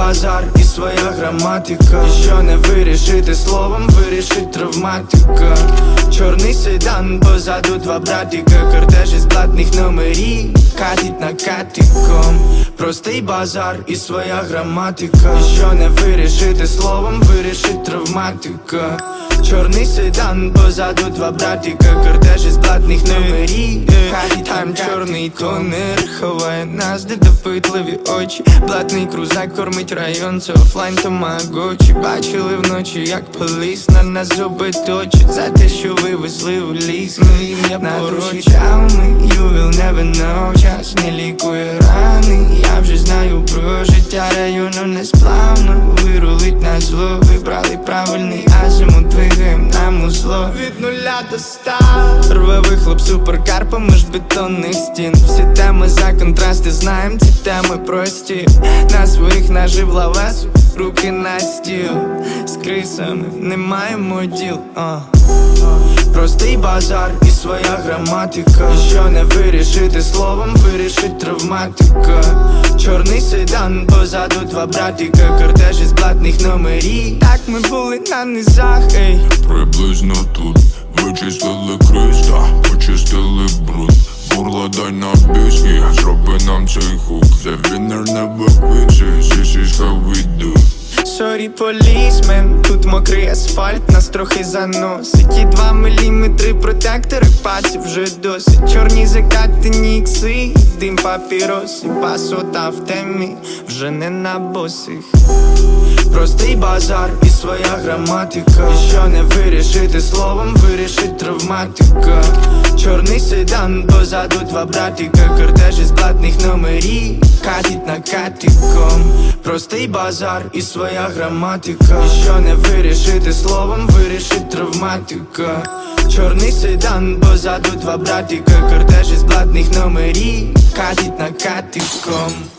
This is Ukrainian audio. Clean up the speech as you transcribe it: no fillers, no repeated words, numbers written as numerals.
базар і своя граматика. І що не вирішити словом, вирішить травматика. Чорний седан, позаду два братика. Кортеж із блатних номерів катить накатиком. Простий базар і своя граматика. І що не вирішити словом, вирішить травматика. Чорний седан, позаду два братика. Кортеж із блатних номерів катить там чорний тонер. Ховає нас, де допитливі очі. Блатний крузак кормить район, це офлайн тамагочі. Бачили вночі, як поліс на нас зуби точить. За те, що вивезли у ліс, ім'я поручами. You will never know, час не лікує рани. Я вже знаю про життя району несплавно. Вирулить на зло, вибрали правильний азимут. Двигаєм нам у зло від 0 до 100. Рве вихлоп суперкар поміж бетонних стін. Всі теми за контрасти знаєм, ці теми прості. На своїх нажив лавесу, руки на стіл. З крисами не маємо діл. Простий базар і своя граматика. І що не вирішити словом, вирішить травматика. Чорний седан, позаду два братика. Кортеж із блатних номерів. Так ми були на низах, ей. Приблизно тут вичистили криста, почистили бруд. Бурла дай на біски, зроби нам цей хук. The winner never quits, this is how we do. Сорі, полісмен, тут мокрий асфальт, нас трохи заносить. І 2 міліметри протектори, паців вже досить. Чорні закатені ікси, дим папіроси. Пасота в темі, вже не на босих. Простий базар і своя граматика. І що не вирішити словом, вирішить травматика. Чорний седан, позаду два братика. Кортеж із блатних номерів катить накатиком. Простий базар і своя граматика. І що не вирішити словом, вирішить травматика. Чорний седан, позаду два братика. Кортеж із блатних номерів катить накатиком.